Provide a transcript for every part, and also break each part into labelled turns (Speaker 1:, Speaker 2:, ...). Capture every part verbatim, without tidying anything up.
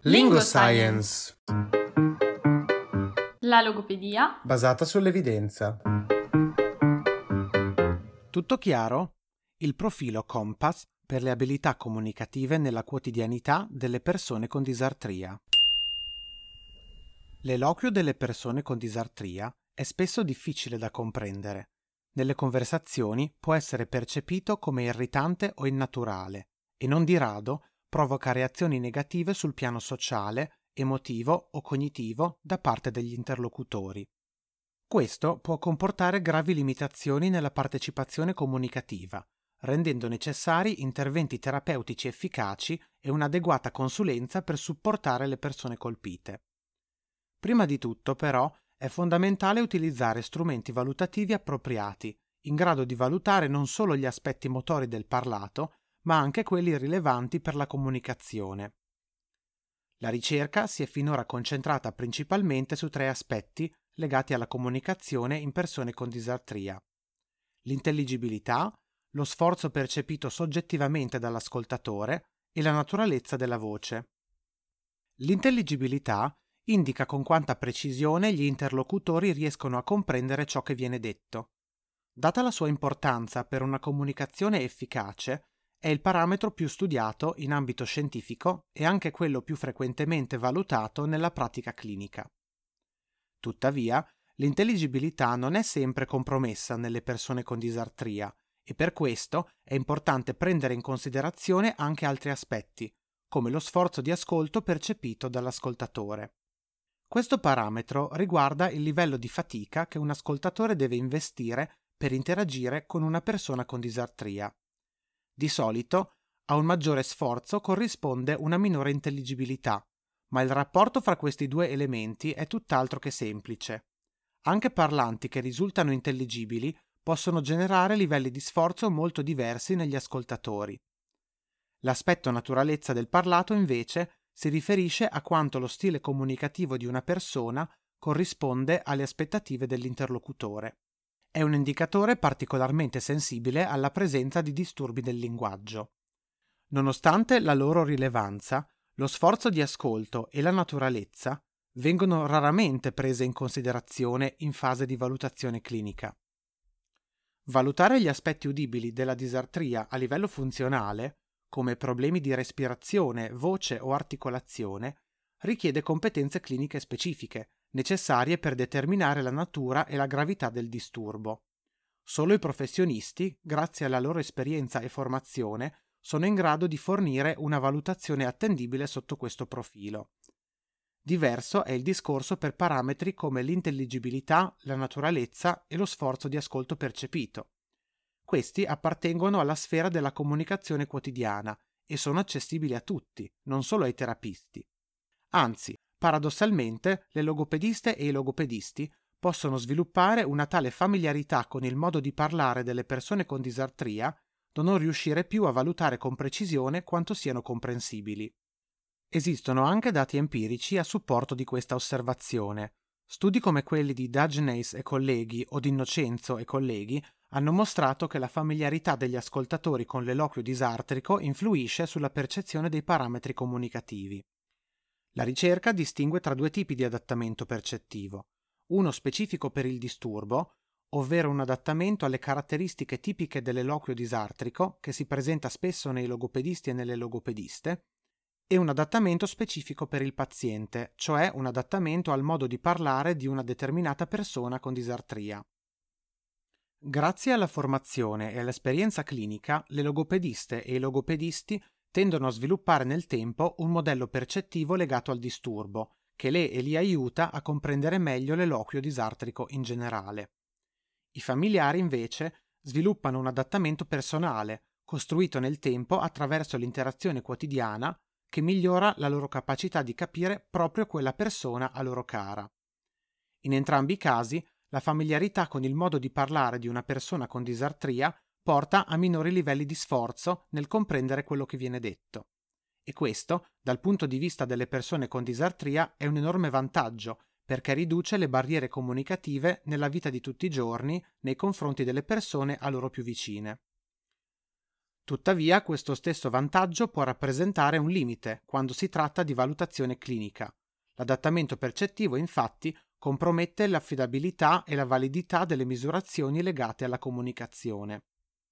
Speaker 1: Lingoscience.
Speaker 2: La logopedia
Speaker 1: Basata sull'evidenza.
Speaker 3: Tutto chiaro? Il profilo Compass per le abilità comunicative nella quotidianità delle persone con disartria. L'eloquio delle persone con disartria è spesso difficile da comprendere. Nelle conversazioni può essere percepito come irritante o innaturale e non di rado provoca reazioni negative sul piano sociale, emotivo o cognitivo da parte degli interlocutori. Questo può comportare gravi limitazioni nella partecipazione comunicativa, rendendo necessari interventi terapeutici efficaci e un'adeguata consulenza per supportare le persone colpite. Prima di tutto, però, è fondamentale utilizzare strumenti valutativi appropriati, in grado di valutare non solo gli aspetti motori del parlato, ma anche quelli rilevanti per la comunicazione. La ricerca si è finora concentrata principalmente su tre aspetti legati alla comunicazione in persone con disartria: l'intelligibilità, lo sforzo percepito soggettivamente dall'ascoltatore e la naturalezza della voce. L'intelligibilità indica con quanta precisione gli interlocutori riescono a comprendere ciò che viene detto. Data la sua importanza per una comunicazione efficace, è il parametro più studiato in ambito scientifico e anche quello più frequentemente valutato nella pratica clinica. Tuttavia, l'intelligibilità non è sempre compromessa nelle persone con disartria e per questo è importante prendere in considerazione anche altri aspetti, come lo sforzo di ascolto percepito dall'ascoltatore. Questo parametro riguarda il livello di fatica che un ascoltatore deve investire per interagire con una persona con disartria. Di solito, a un maggiore sforzo corrisponde una minore intelligibilità, ma il rapporto fra questi due elementi è tutt'altro che semplice. Anche parlanti che risultano intelligibili possono generare livelli di sforzo molto diversi negli ascoltatori. L'aspetto naturalezza del parlato, invece, si riferisce a quanto lo stile comunicativo di una persona corrisponde alle aspettative dell'interlocutore. È un indicatore particolarmente sensibile alla presenza di disturbi del linguaggio. Nonostante la loro rilevanza, lo sforzo di ascolto e la naturalezza vengono raramente prese in considerazione in fase di valutazione clinica. Valutare gli aspetti udibili della disartria a livello funzionale, come problemi di respirazione, voce o articolazione, richiede competenze cliniche specifiche, necessarie per determinare la natura e la gravità del disturbo. Solo i professionisti, grazie alla loro esperienza e formazione, sono in grado di fornire una valutazione attendibile sotto questo profilo. Diverso è il discorso per parametri come l'intelligibilità, la naturalezza e lo sforzo di ascolto percepito. Questi appartengono alla sfera della comunicazione quotidiana e sono accessibili a tutti, non solo ai terapisti. Anzi, paradossalmente, le logopediste e i logopedisti possono sviluppare una tale familiarità con il modo di parlare delle persone con disartria da non riuscire più a valutare con precisione quanto siano comprensibili. Esistono anche dati empirici a supporto di questa osservazione. Studi come quelli di Dagneis e colleghi o di Innocenzo e colleghi hanno mostrato che la familiarità degli ascoltatori con l'eloquio disartrico influisce sulla percezione dei parametri comunicativi. La ricerca distingue tra due tipi di adattamento percettivo: uno specifico per il disturbo, ovvero un adattamento alle caratteristiche tipiche dell'eloquio disartrico che si presenta spesso nei logopedisti e nelle logopediste, e un adattamento specifico per il paziente, cioè un adattamento al modo di parlare di una determinata persona con disartria. Grazie alla formazione e all'esperienza clinica, le logopediste e i logopedisti tendono a sviluppare nel tempo un modello percettivo legato al disturbo, che le e li aiuta a comprendere meglio l'eloquio disartrico in generale. I familiari, invece, sviluppano un adattamento personale, costruito nel tempo attraverso l'interazione quotidiana, che migliora la loro capacità di capire proprio quella persona a loro cara. In entrambi i casi, la familiarità con il modo di parlare di una persona con disartria porta a minori livelli di sforzo nel comprendere quello che viene detto. E questo, dal punto di vista delle persone con disartria, è un enorme vantaggio, perché riduce le barriere comunicative nella vita di tutti i giorni nei confronti delle persone a loro più vicine. Tuttavia, questo stesso vantaggio può rappresentare un limite quando si tratta di valutazione clinica. L'adattamento percettivo, infatti, compromette l'affidabilità e la validità delle misurazioni legate alla comunicazione.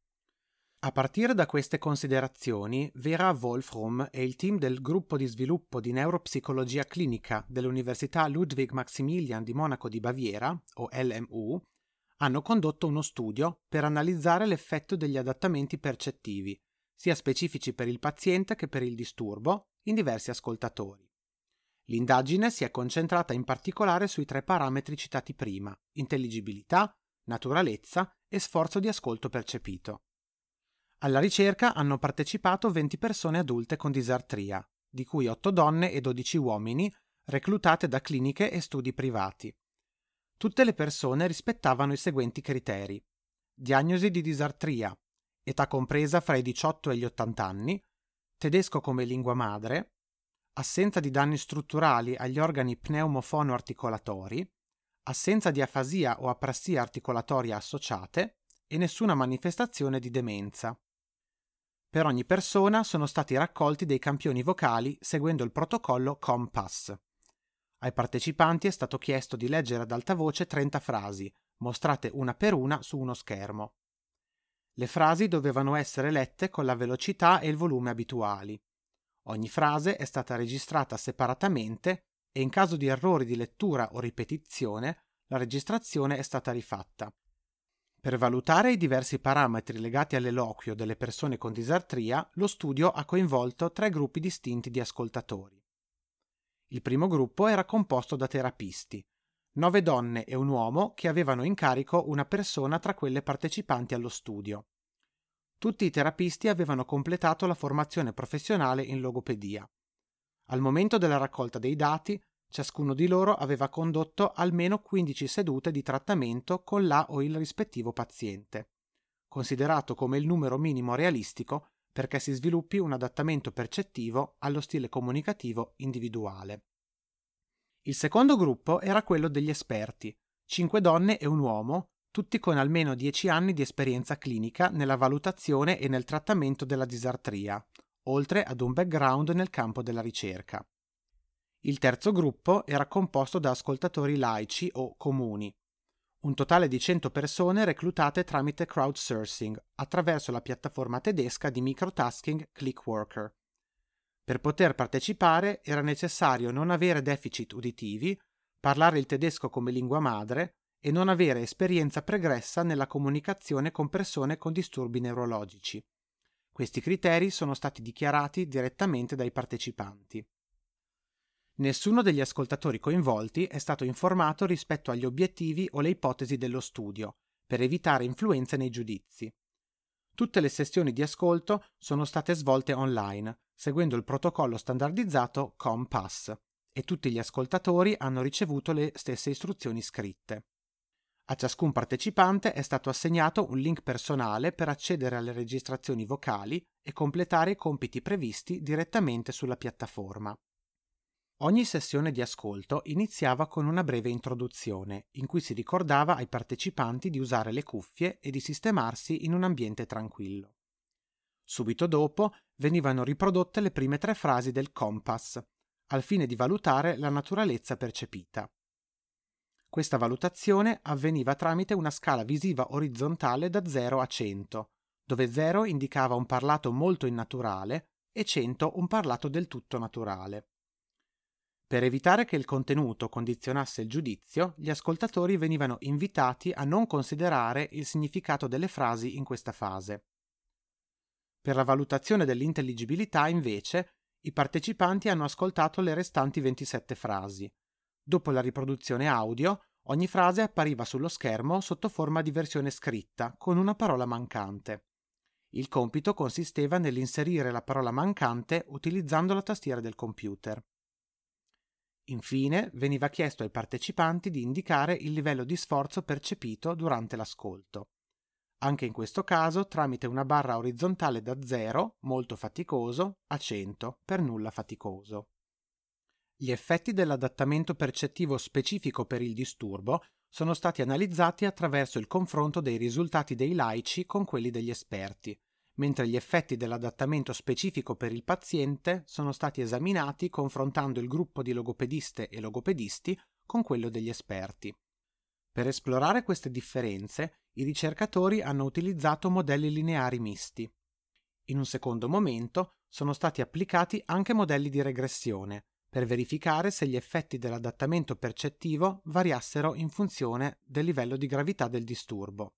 Speaker 3: A partire da queste considerazioni, Vera Wolfrum e il team del gruppo di sviluppo di neuropsicologia clinica dell'Università Ludwig Maximilian di Monaco di Baviera, o L M U, hanno condotto uno studio per analizzare l'effetto degli adattamenti percettivi, sia specifici per il paziente che per il disturbo, in diversi ascoltatori. L'indagine si è concentrata in particolare sui tre parametri citati prima: intelligibilità, naturalezza e sforzo di ascolto percepito. Alla ricerca hanno partecipato venti persone adulte con disartria, di cui otto donne e dodici uomini, reclutate da cliniche e studi privati. Tutte le persone rispettavano i seguenti criteri: diagnosi di disartria, età compresa fra i diciotto e gli ottanta anni, tedesco come lingua madre, assenza di danni strutturali agli organi pneumofono-articolatori, assenza di afasia o aprassia articolatoria associate e nessuna manifestazione di demenza. Per ogni persona sono stati raccolti dei campioni vocali seguendo il protocollo COMPASS. Ai partecipanti è stato chiesto di leggere ad alta voce trenta frasi, mostrate una per una su uno schermo. Le frasi dovevano essere lette con la velocità e il volume abituali. Ogni frase è stata registrata separatamente e in caso di errori di lettura o ripetizione, la registrazione è stata rifatta. Per valutare i diversi parametri legati all'eloquio delle persone con disartria, lo studio ha coinvolto tre gruppi distinti di ascoltatori. Il primo gruppo era composto da terapisti, nove donne e un uomo che avevano in carico una persona tra quelle partecipanti allo studio. Tutti i terapisti avevano completato la formazione professionale in logopedia. Al momento della raccolta dei dati, ciascuno di loro aveva condotto almeno quindici sedute di trattamento con la o il rispettivo paziente, considerato come il numero minimo realistico perché si sviluppi un adattamento percettivo allo stile comunicativo individuale. Il secondo gruppo era quello degli esperti, cinque donne e un uomo, tutti con almeno dieci anni di esperienza clinica nella valutazione e nel trattamento della disartria, oltre ad un background nel campo della ricerca. Il terzo gruppo era composto da ascoltatori laici o comuni, un totale di cento persone reclutate tramite crowdsourcing attraverso la piattaforma tedesca di microtasking Clickworker. Per poter partecipare era necessario non avere deficit uditivi, parlare il tedesco come lingua madre e non avere esperienza pregressa nella comunicazione con persone con disturbi neurologici. Questi criteri sono stati dichiarati direttamente dai partecipanti. Nessuno degli ascoltatori coinvolti è stato informato rispetto agli obiettivi o le ipotesi dello studio, per evitare influenze nei giudizi. Tutte le sessioni di ascolto sono state svolte online, seguendo il protocollo standardizzato COMPASS, e tutti gli ascoltatori hanno ricevuto le stesse istruzioni scritte. A ciascun partecipante è stato assegnato un link personale per accedere alle registrazioni vocali e completare i compiti previsti direttamente sulla piattaforma. Ogni sessione di ascolto iniziava con una breve introduzione, in cui si ricordava ai partecipanti di usare le cuffie e di sistemarsi in un ambiente tranquillo. Subito dopo venivano riprodotte le prime tre frasi del COMPASS, al fine di valutare la naturalezza percepita. Questa valutazione avveniva tramite una scala visiva orizzontale da zero a cento, dove zero indicava un parlato molto innaturale e cento un parlato del tutto naturale. Per evitare che il contenuto condizionasse il giudizio, gli ascoltatori venivano invitati a non considerare il significato delle frasi in questa fase. Per la valutazione dell'intelligibilità, invece, i partecipanti hanno ascoltato le restanti ventisette frasi. Dopo la riproduzione audio, ogni frase appariva sullo schermo sotto forma di versione scritta, con una parola mancante. Il compito consisteva nell'inserire la parola mancante utilizzando la tastiera del computer. Infine, veniva chiesto ai partecipanti di indicare il livello di sforzo percepito durante l'ascolto. Anche in questo caso tramite una barra orizzontale da zero, molto faticoso, a cento, per nulla faticoso. Gli effetti dell'adattamento percettivo specifico per il disturbo sono stati analizzati attraverso il confronto dei risultati dei laici con quelli degli esperti, mentre gli effetti dell'adattamento specifico per il paziente sono stati esaminati confrontando il gruppo di logopediste e logopedisti con quello degli esperti. Per esplorare queste differenze, i ricercatori hanno utilizzato modelli lineari misti. In un secondo momento sono stati applicati anche modelli di regressione, per verificare se gli effetti dell'adattamento percettivo variassero in funzione del livello di gravità del disturbo.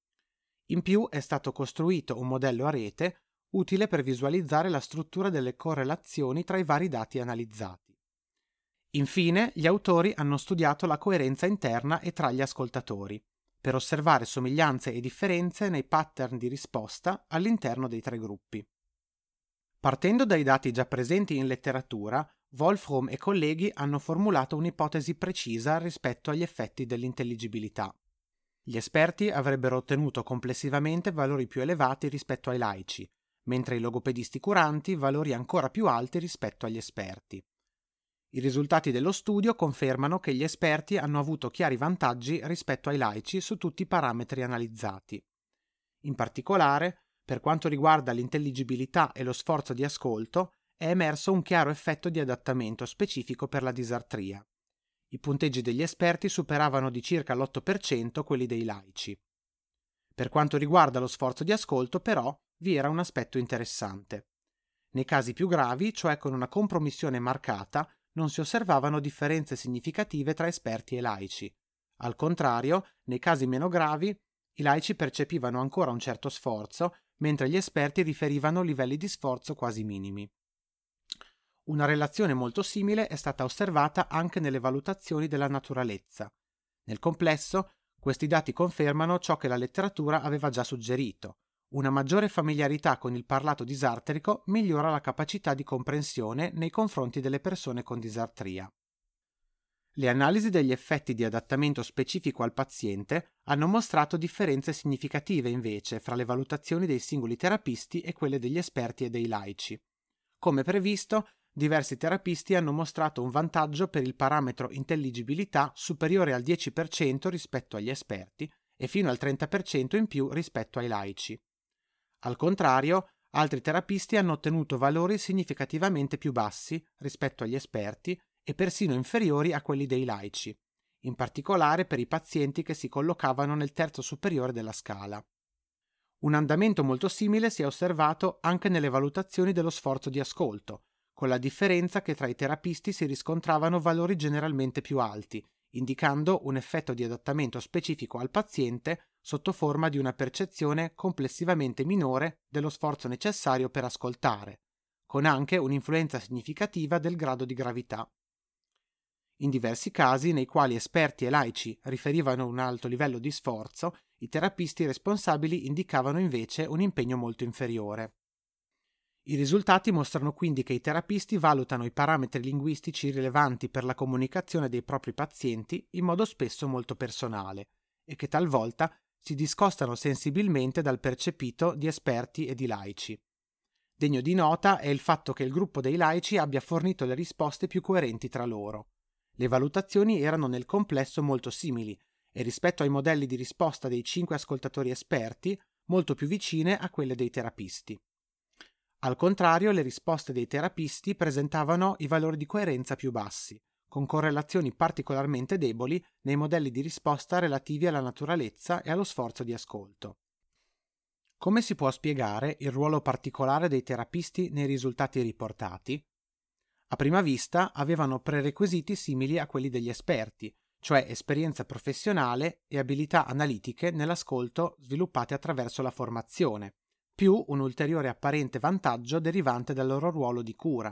Speaker 3: In più è stato costruito un modello a rete utile per visualizzare la struttura delle correlazioni tra i vari dati analizzati. Infine, gli autori hanno studiato la coerenza interna e tra gli ascoltatori, per osservare somiglianze e differenze nei pattern di risposta all'interno dei tre gruppi. Partendo dai dati già presenti in letteratura, Wolfrom e colleghi hanno formulato un'ipotesi precisa rispetto agli effetti dell'intelligibilità. Gli esperti avrebbero ottenuto complessivamente valori più elevati rispetto ai laici, mentre i logopedisti curanti valori ancora più alti rispetto agli esperti. I risultati dello studio confermano che gli esperti hanno avuto chiari vantaggi rispetto ai laici su tutti i parametri analizzati. In particolare, per quanto riguarda l'intelligibilità e lo sforzo di ascolto, è emerso un chiaro effetto di adattamento specifico per la disartria. I punteggi degli esperti superavano di circa l'otto per cento quelli dei laici. Per quanto riguarda lo sforzo di ascolto, però, vi era un aspetto interessante. Nei casi più gravi, cioè con una compromissione marcata, non si osservavano differenze significative tra esperti e laici. Al contrario, nei casi meno gravi, i laici percepivano ancora un certo sforzo, mentre gli esperti riferivano livelli di sforzo quasi minimi. Una relazione molto simile è stata osservata anche nelle valutazioni della naturalezza. Nel complesso, questi dati confermano ciò che la letteratura aveva già suggerito. Una maggiore familiarità con il parlato disartrico migliora la capacità di comprensione nei confronti delle persone con disartria. Le analisi degli effetti di adattamento specifico al paziente hanno mostrato differenze significative invece fra le valutazioni dei singoli terapisti e quelle degli esperti e dei laici. Come previsto, diversi terapisti hanno mostrato un vantaggio per il parametro intelligibilità superiore al dieci per cento rispetto agli esperti e fino al trenta per cento in più rispetto ai laici. Al contrario, altri terapisti hanno ottenuto valori significativamente più bassi rispetto agli esperti e persino inferiori a quelli dei laici, in particolare per i pazienti che si collocavano nel terzo superiore della scala. Un andamento molto simile si è osservato anche nelle valutazioni dello sforzo di ascolto, con la differenza che tra i terapisti si riscontravano valori generalmente più alti, indicando un effetto di adattamento specifico al paziente sotto forma di una percezione complessivamente minore dello sforzo necessario per ascoltare, con anche un'influenza significativa del grado di gravità. In diversi casi, nei quali esperti e laici riferivano un alto livello di sforzo, i terapisti responsabili indicavano invece un impegno molto inferiore. I risultati mostrano quindi che i terapisti valutano i parametri linguistici rilevanti per la comunicazione dei propri pazienti in modo spesso molto personale e che talvolta si discostano sensibilmente dal percepito di esperti e di laici. Degno di nota è il fatto che il gruppo dei laici abbia fornito le risposte più coerenti tra loro. Le valutazioni erano nel complesso molto simili e rispetto ai modelli di risposta dei cinque ascoltatori esperti molto più vicine a quelle dei terapisti. Al contrario, le risposte dei terapisti presentavano i valori di coerenza più bassi, con correlazioni particolarmente deboli nei modelli di risposta relativi alla naturalezza e allo sforzo di ascolto. Come si può spiegare il ruolo particolare dei terapisti nei risultati riportati? A prima vista avevano prerequisiti simili a quelli degli esperti, cioè esperienza professionale e abilità analitiche nell'ascolto sviluppate attraverso la formazione, più un ulteriore apparente vantaggio derivante dal loro ruolo di cura.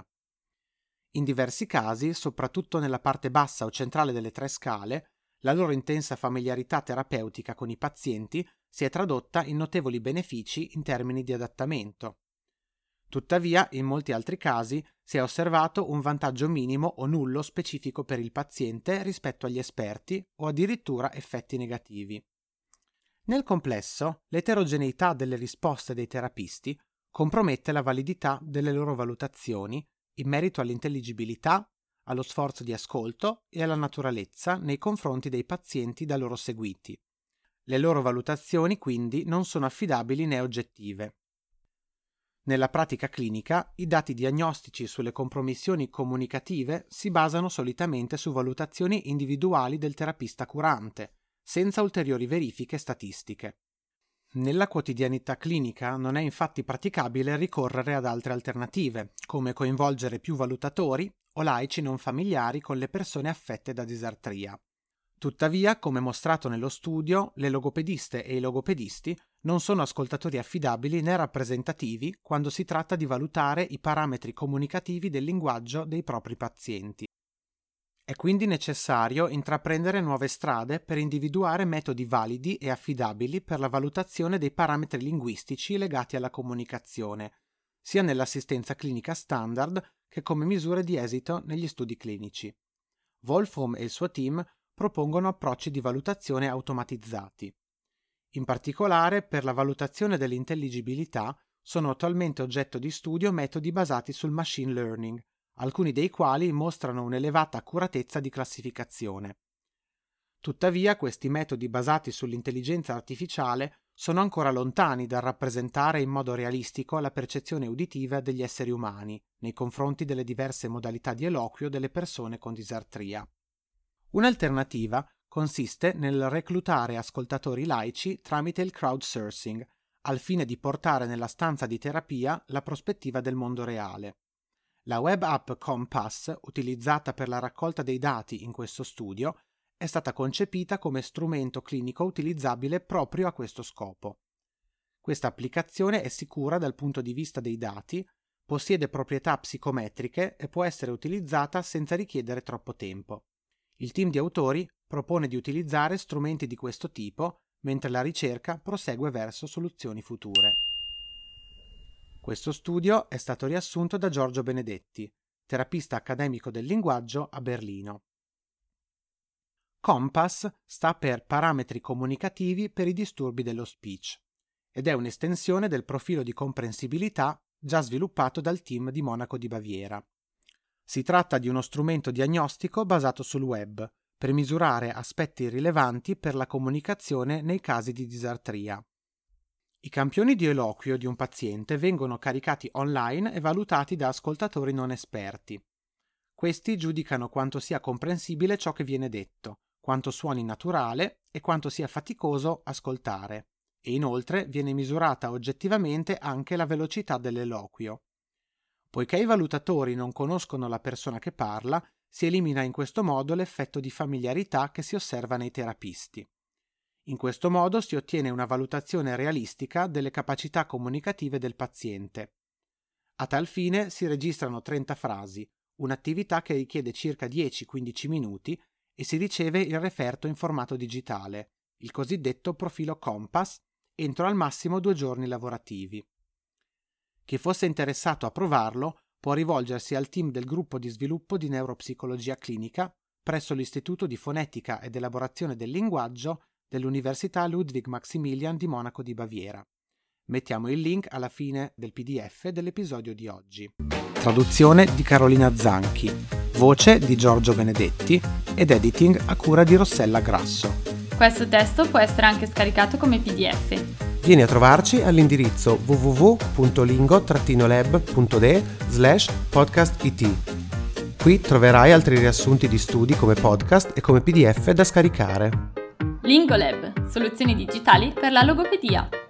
Speaker 3: In diversi casi, soprattutto nella parte bassa o centrale delle tre scale, la loro intensa familiarità terapeutica con i pazienti si è tradotta in notevoli benefici in termini di adattamento. Tuttavia, in molti altri casi si è osservato un vantaggio minimo o nullo specifico per il paziente rispetto agli esperti o addirittura effetti negativi. Nel complesso, l'eterogeneità delle risposte dei terapisti compromette la validità delle loro valutazioni in merito all'intelligibilità, allo sforzo di ascolto e alla naturalezza nei confronti dei pazienti da loro seguiti. Le loro valutazioni, quindi, non sono affidabili né oggettive. Nella pratica clinica, i dati diagnostici sulle compromissioni comunicative si basano solitamente su valutazioni individuali del terapista curante, senza ulteriori verifiche statistiche. Nella quotidianità clinica non è infatti praticabile ricorrere ad altre alternative, come coinvolgere più valutatori o laici non familiari con le persone affette da disartria. Tuttavia, come mostrato nello studio, le logopediste e i logopedisti non sono ascoltatori affidabili né rappresentativi quando si tratta di valutare i parametri comunicativi del linguaggio dei propri pazienti. È quindi necessario intraprendere nuove strade per individuare metodi validi e affidabili per la valutazione dei parametri linguistici legati alla comunicazione, sia nell'assistenza clinica standard che come misure di esito negli studi clinici. Wolfram e il suo team propongono approcci di valutazione automatizzati. In particolare, per la valutazione dell'intelligibilità sono attualmente oggetto di studio metodi basati sul machine learning, alcuni dei quali mostrano un'elevata accuratezza di classificazione. Tuttavia, questi metodi basati sull'intelligenza artificiale sono ancora lontani dal rappresentare in modo realistico la percezione uditiva degli esseri umani nei confronti delle diverse modalità di eloquio delle persone con disartria. Un'alternativa consiste nel reclutare ascoltatori laici tramite il crowdsourcing, al fine di portare nella stanza di terapia la prospettiva del mondo reale. La web app Compass, utilizzata per la raccolta dei dati in questo studio, è stata concepita come strumento clinico utilizzabile proprio a questo scopo. Questa applicazione è sicura dal punto di vista dei dati, possiede proprietà psicometriche e può essere utilizzata senza richiedere troppo tempo. Il team di autori propone di utilizzare strumenti di questo tipo, mentre la ricerca prosegue verso soluzioni future. Questo studio è stato riassunto da Giorgio Benedetti, terapista accademico del linguaggio a Berlino. Compass sta per parametri comunicativi per i disturbi dello speech ed è un'estensione del profilo di comprensibilità già sviluppato dal team di Monaco di Baviera. Si tratta di uno strumento diagnostico basato sul web per misurare aspetti rilevanti per la comunicazione nei casi di disartria. I campioni di eloquio di un paziente vengono caricati online e valutati da ascoltatori non esperti. Questi giudicano quanto sia comprensibile ciò che viene detto, quanto suoni naturale e quanto sia faticoso ascoltare, e inoltre viene misurata oggettivamente anche la velocità dell'eloquio. Poiché i valutatori non conoscono la persona che parla, si elimina in questo modo l'effetto di familiarità che si osserva nei terapisti. In questo modo si ottiene una valutazione realistica delle capacità comunicative del paziente. A tal fine si registrano trenta frasi, un'attività che richiede circa dieci quindici minuti, e si riceve il referto in formato digitale, il cosiddetto profilo Compass, entro al massimo due giorni lavorativi. Chi fosse interessato a provarlo può rivolgersi al team del gruppo di sviluppo di neuropsicologia clinica presso l'Istituto di Fonetica ed Elaborazione del Linguaggio dell'Università Ludwig Maximilian di Monaco di Baviera. Mettiamo il link alla fine del P D F dell'episodio di oggi. Traduzione di Carolina Zanchi, voce di Giorgio Benedetti ed editing a cura di Rossella Grasso.
Speaker 1: Questo testo può essere anche scaricato come P D F.
Speaker 2: Vieni a trovarci all'indirizzo w w w punto lingo lab punto d e slash podcast it. Qui troverai altri riassunti di studi come podcast e come P D F da scaricare.
Speaker 1: Lingolab, soluzioni digitali per la logopedia.